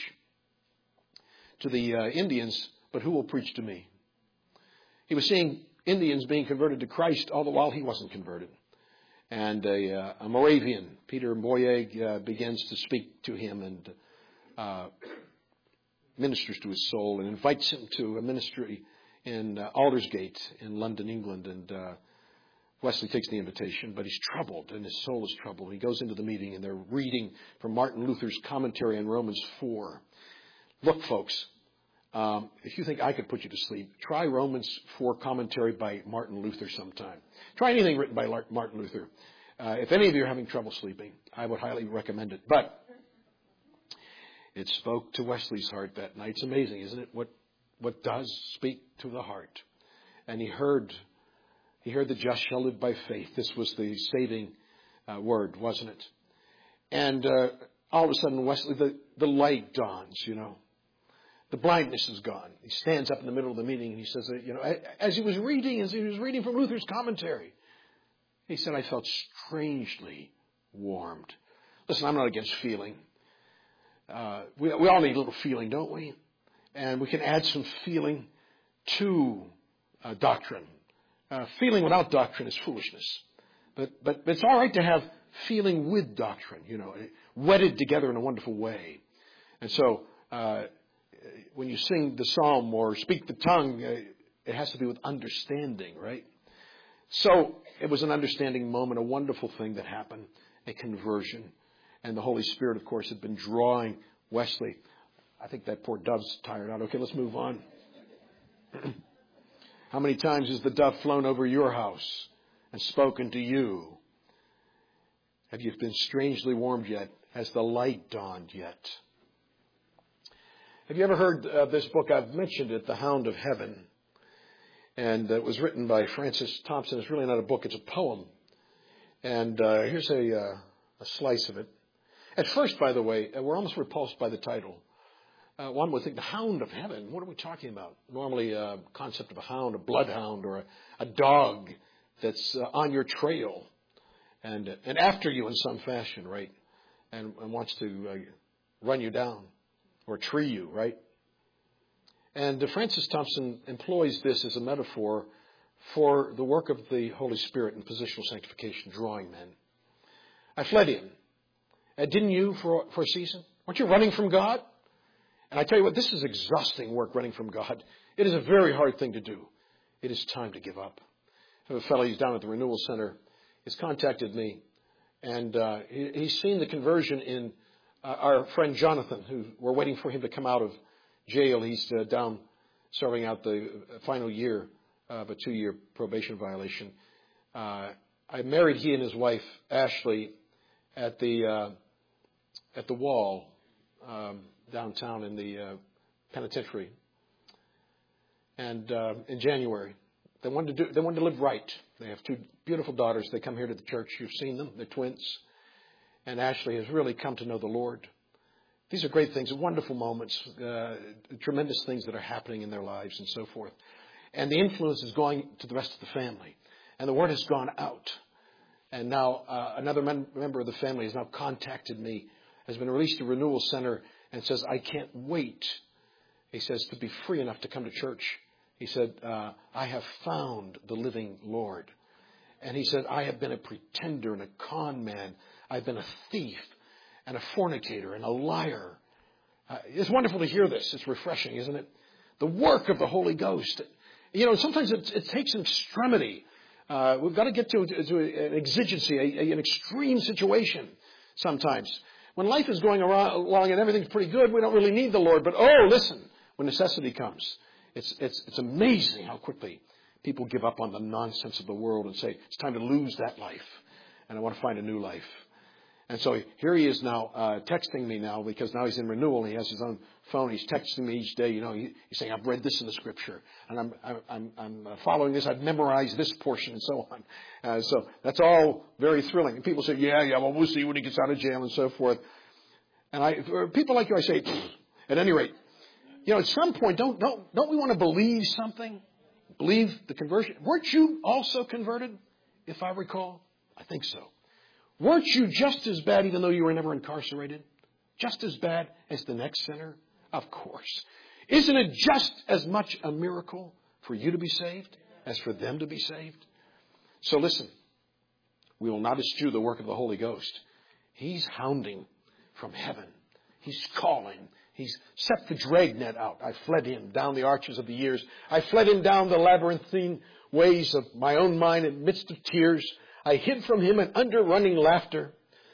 to the Indians, but who will preach to me? He was seeing Indians being converted to Christ all the while he wasn't converted. And a Moravian, Peter Boyeg, begins to speak to him and ministers to his soul and invites him to a ministry in Aldersgate in London, England. And Wesley takes the invitation, but he's troubled and his soul is troubled. He goes into the meeting and they're reading from Martin Luther's commentary on Romans 4. Look, folks, if you think I could put you to sleep, try Romans 4 commentary by Martin Luther sometime. Try anything written by Martin Luther. If any of you are having trouble sleeping, I would highly recommend it. But it spoke to Wesley's heart that night. It's amazing, isn't it? What does speak to the heart? And he heard the just shall live by faith. This was the saving word, wasn't it? And all of a sudden, Wesley, the light dawns, The blindness is gone. He stands up in the middle of the meeting and he says, as he was reading from Luther's commentary, he said, I felt strangely warmed. Listen, I'm not against feeling. We all need a little feeling, don't we? And we can add some feeling to doctrine. Feeling without doctrine is foolishness. But it's all right to have feeling with doctrine, wedded together in a wonderful way. And so, when you sing the psalm or speak the tongue, it has to be with understanding, right? So it was an understanding moment, a wonderful thing that happened, a conversion. And the Holy Spirit, of course, had been drawing Wesley. I think that poor dove's tired out. Okay, let's move on. How many times has the dove flown over your house and spoken to you? Have you been strangely warmed yet? Has the light dawned yet? Have you ever heard of this book? I've mentioned it, The Hound of Heaven. And it was written by Francis Thompson. It's really not a book, it's a poem. And here's a slice of it. At first, by the way, we're almost repulsed by the title. One would think, the Hound of Heaven, what are we talking about? Normally a concept of a hound, a bloodhound, or a dog that's on your trail and after you in some fashion, right? And wants to run you down or tree you, right? And Francis Thompson employs this as a metaphor for the work of the Holy Spirit in positional sanctification, drawing men. I fled him. Didn't you for a season? Weren't you running from God? And I tell you what, this is exhausting work, running from God. It is a very hard thing to do. It is time to give up. I have a fellow who's down at the Renewal Center. He's contacted me, and he's seen the conversion in our friend Jonathan, who we're waiting for him to come out of jail. He's down serving out the final year of a 2-year probation violation. I married he and his wife, Ashley, at the Wall downtown in the penitentiary. And in January, they wanted to live right. They have 2 beautiful daughters. They come here to the church. You've seen them. They're twins. And Ashley has really come to know the Lord. These are great things, wonderful moments, tremendous things that are happening in their lives and so forth. And the influence is going to the rest of the family. And the word has gone out. And now another member of the family has now contacted me, has been released to Renewal Center, and says, I can't wait, he says, to be free enough to come to church. He said, I have found the living Lord. And he said, I have been a pretender and a con man. I've been a thief and a fornicator and a liar. It's wonderful to hear this. It's refreshing, isn't it? The work of the Holy Ghost. You know, sometimes it takes an extremity. We've got to get to an exigency, an extreme situation sometimes. When life is going along and everything's pretty good, we don't really need the Lord. But, listen, when necessity comes, it's amazing how quickly people give up on the nonsense of the world and say, it's time to lose that life, and I want to find a new life. And so here he is now texting me now, because now he's in renewal. He has his own phone. He's texting me each day. You know, he's saying, I've read this in the Scripture, and I'm following this. I've memorized this portion, and so on. So that's all very thrilling. And people say, yeah, well, we'll see when he gets out of jail and so forth. And for people like you, I say, at any rate, you know, at some point, don't we want to believe something? Believe the conversion. Weren't you also converted, if I recall? I think so. Weren't you just as bad, even though you were never incarcerated? Just as bad as the next sinner? Of course. Isn't it just as much a miracle for you to be saved as for them to be saved? So listen, we will not eschew the work of the Holy Ghost. He's hounding from heaven. He's calling. He's set the dragnet out. I fled him down the arches of the years. I fled him down the labyrinthine ways of my own mind in the midst of tears. I hid from him in under-running laughter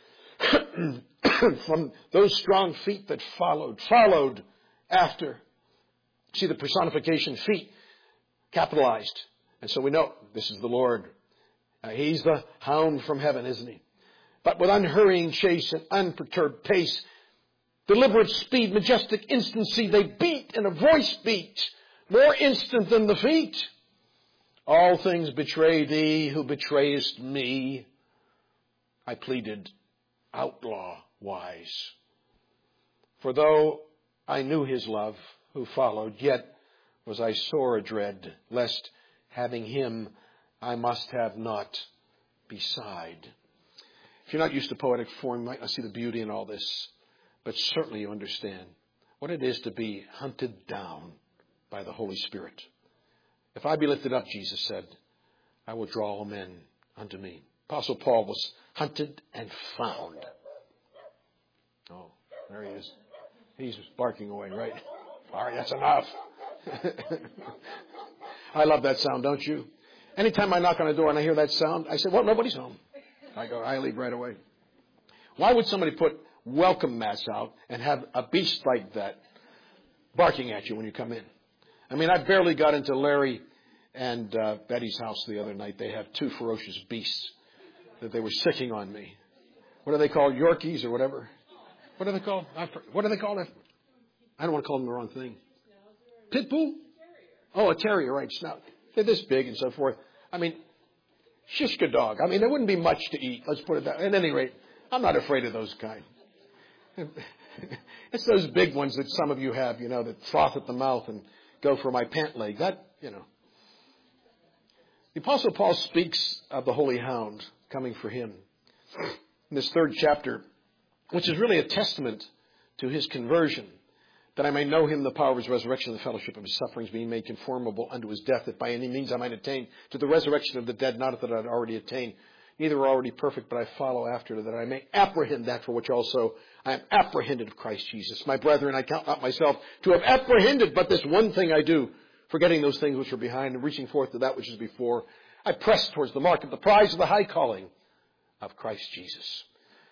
from those strong feet that followed after. See the personification, feet, capitalized. And so we know this is the Lord. He's the hound from heaven, isn't he? But with unhurrying chase and unperturbed pace, deliberate speed, majestic instancy, they beat in a voice beat, more instant than the feet. All things betray thee who betrayest me. I pleaded outlaw wise. For though I knew his love who followed, yet was I sore adread, lest having him I must have not beside. If you're not used to poetic form, you might not see the beauty in all this, but certainly you understand what it is to be hunted down by the Holy Spirit. If I be lifted up, Jesus said, I will draw all men unto me. Apostle Paul was hunted and found. Oh, there he is. He's barking away, right? All right, that's enough. I love that sound, don't you? Anytime I knock on a door and I hear that sound, I say, well, nobody's home. I leave right away. Why would somebody put welcome mats out and have a beast like that barking at you when you come in? I mean, I barely got into Larry and Betty's house the other night. They have 2 ferocious beasts that they were sicking on me. What are they called? Yorkies or whatever? What are they called? What are they called? I don't want to call them the wrong thing. Pit bull? Oh, a terrier, right. Snout. They're this big and so forth. I mean, shishka dog. I mean, there wouldn't be much to eat. Let's put it that way. At any rate, I'm not afraid of those kind. It's those big ones that some of you have, you know, that froth at the mouth and go for my pant leg. That, you know. The Apostle Paul speaks of the Holy Hound coming for him in this 3rd chapter, which is really a testament to his conversion, that I may know him, the power of his resurrection, the fellowship of his sufferings, being made conformable unto his death, that by any means I might attain to the resurrection of the dead, not that I had already attained, neither are already perfect, but I follow after, that I may apprehend that for which also I am apprehended of Christ Jesus. My brethren, I count not myself to have apprehended, but this one thing I do, forgetting those things which are behind and reaching forth to that which is before, I press towards the mark of the prize of the high calling of Christ Jesus.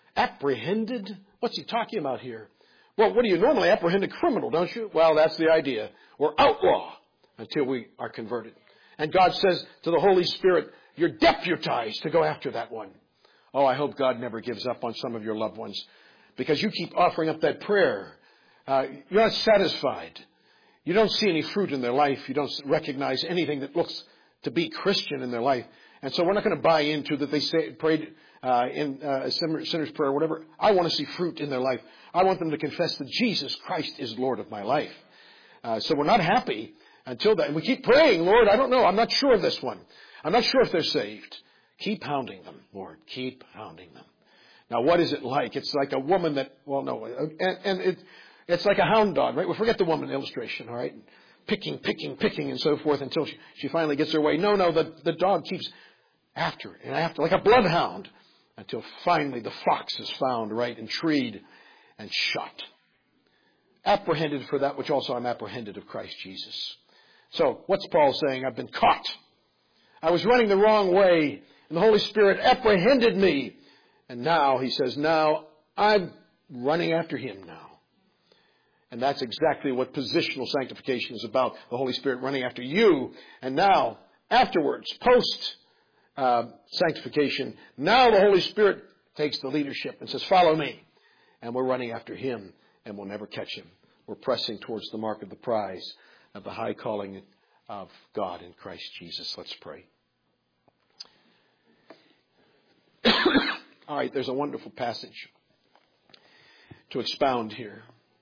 Apprehended? What's he talking about here? Well, what do you normally apprehend a criminal, don't you? Well, that's the idea. Or outlaw until we are converted. And God says to the Holy Spirit, you're deputized to go after that one. Oh, I hope God never gives up on some of your loved ones because you keep offering up that prayer. You're not satisfied. You don't see any fruit in their life. You don't recognize anything that looks to be Christian in their life. And so we're not going to buy into that they prayed in a sinner's prayer or whatever. I want to see fruit in their life. I want them to confess that Jesus Christ is Lord of my life. So we're not happy until that. And we keep praying, Lord, I don't know. I'm not sure of this one. I'm not sure if they're saved. Keep hounding them, Lord. Keep hounding them. Now, what is it like? It's like a woman that, well, no, and it's like a hound dog, right? Well, forget the woman illustration, all right? Picking, and so forth until she finally gets her way. No, the dog keeps after and after, like a bloodhound, until finally the fox is found, right, and treed and shot. Apprehended for that which also I'm apprehended of Christ Jesus. So, what's Paul saying? I've been caught. I was running the wrong way, and the Holy Spirit apprehended me. And now, he says, now I'm running after Him now. And that's exactly what positional sanctification is about. The Holy Spirit running after you. And now, afterwards, post-sanctification, now the Holy Spirit takes the leadership and says, follow me. And we're running after Him, and we'll never catch Him. We're pressing towards the mark of the prize of the high calling of God in Christ Jesus. Let's pray. All right, there's a wonderful passage to expound here.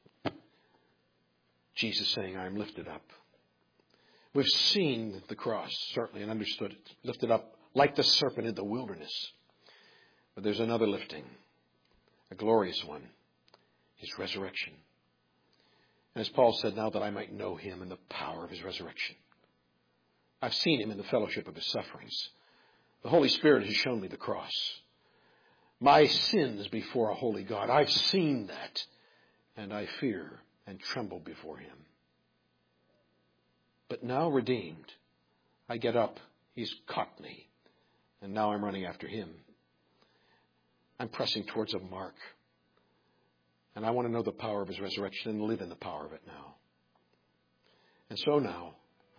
Jesus saying, I am lifted up. We've seen the cross, certainly, and understood it. Lifted up like the serpent in the wilderness. But there's another lifting, a glorious one, His resurrection. And as Paul said, now that I might know Him in the power of His resurrection. I've seen Him in the fellowship of His sufferings. The Holy Spirit has shown me the cross. My sins before a holy God. I've seen that, and I fear and tremble before Him. But now redeemed, I get up. He's caught me, and now I'm running after Him. I'm pressing towards a mark, and I want to know the power of His resurrection and live in the power of it now. And so now,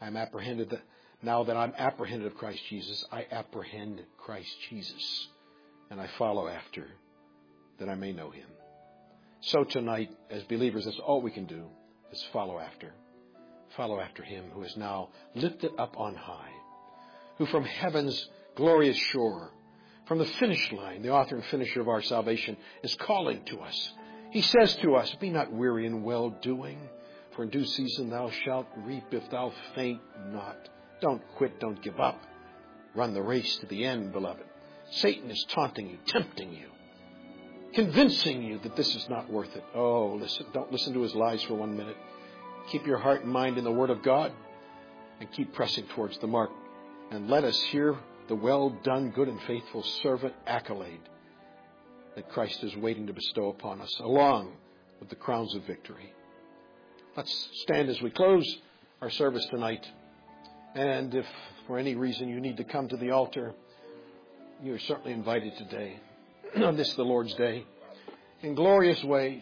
now that I'm apprehended of Christ Jesus, I apprehend Christ Jesus. And I follow after, that I may know Him. So tonight, as believers, that's all we can do, is follow after. Follow after Him who is now lifted up on high, who from heaven's glorious shore, from the finish line, the author and finisher of our salvation, is calling to us. He says to us, be not weary in well-doing, for in due season thou shalt reap if thou faint not. Don't quit, don't give up. Run the race to the end, beloved. Satan is taunting you, tempting you, convincing you that this is not worth it. Oh, listen, don't listen to his lies for 1 minute. Keep your heart and mind in the Word of God and keep pressing towards the mark. And let us hear the well done, good and faithful servant accolade that Christ is waiting to bestow upon us, along with the crowns of victory. Let's stand as we close our service tonight. And if for any reason you need to come to the altar, you are certainly invited today, on this the Lord's Day. In glorious ways,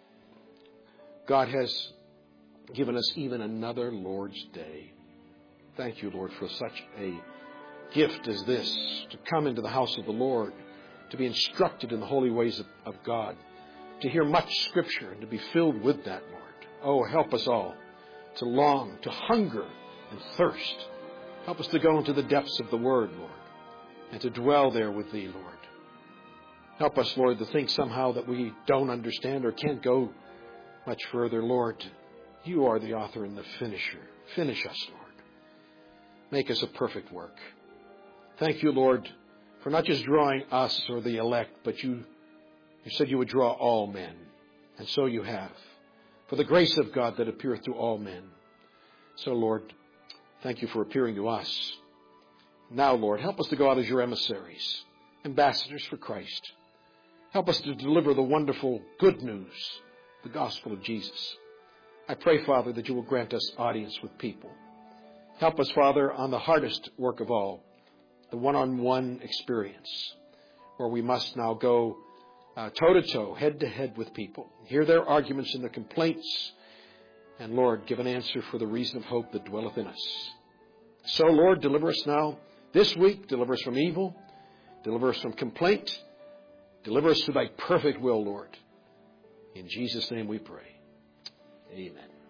God has given us even another Lord's Day. Thank you, Lord, for such a gift as this, to come into the house of the Lord, to be instructed in the holy ways of God, to hear much Scripture and to be filled with that, Lord. Oh, help us all to long, to hunger and thirst. Help us to go into the depths of the Word, Lord, and to dwell there with Thee, Lord. Help us, Lord, to think somehow that we don't understand or can't go much further. Lord, You are the author and the finisher. Finish us, Lord. Make us a perfect work. Thank You, Lord, for not just drawing us or the elect, but You said You would draw all men. And so You have. For the grace of God that appeareth to all men. So, Lord, thank You for appearing to us. Now, Lord, help us to go out as Your emissaries, ambassadors for Christ. Help us to deliver the wonderful good news, the gospel of Jesus. I pray, Father, that You will grant us audience with people. Help us, Father, on the hardest work of all, the one-on-one experience, where we must now go toe-to-toe, head-to-head with people. Hear their arguments and their complaints. And, Lord, give an answer for the reason of hope that dwelleth in us. So, Lord, deliver us now this week. Deliver us from evil. Deliver us from complaint. Deliver us to thy perfect will, Lord. In Jesus' name we pray. Amen.